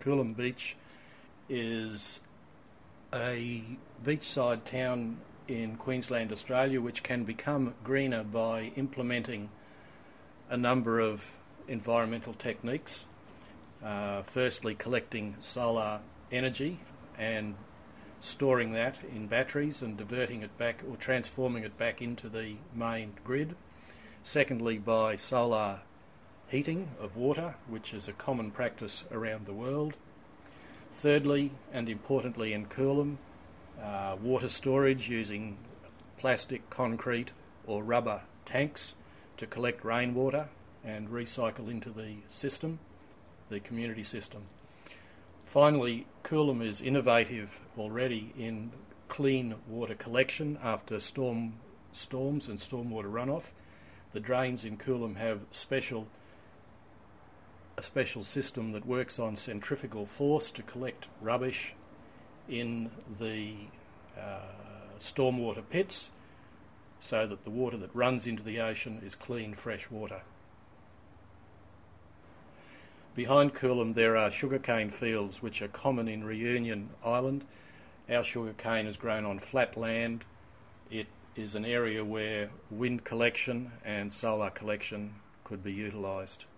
Coolum Beach is a beachside town in Queensland, Australia, which can become greener by implementing a number of environmental techniques. Firstly, collecting solar energy and storing that in batteries and diverting it back or transforming it back into the main grid. Secondly, by solar heating of water, which is a common practice around the world. Thirdly, and importantly in Coolum, water storage using plastic, concrete or rubber tanks to collect rainwater and recycle into the system, the community system. Finally, Coolum is innovative already in clean water collection after storms and stormwater runoff. The drains in Coolum have a special system that works on centrifugal force to collect rubbish in the stormwater pits so that the water that runs into the ocean is clean, fresh water. Behind Coolum there are sugarcane fields which are common in Reunion Island. Our sugarcane is grown on flat land. It is an area where wind collection and solar collection could be utilised.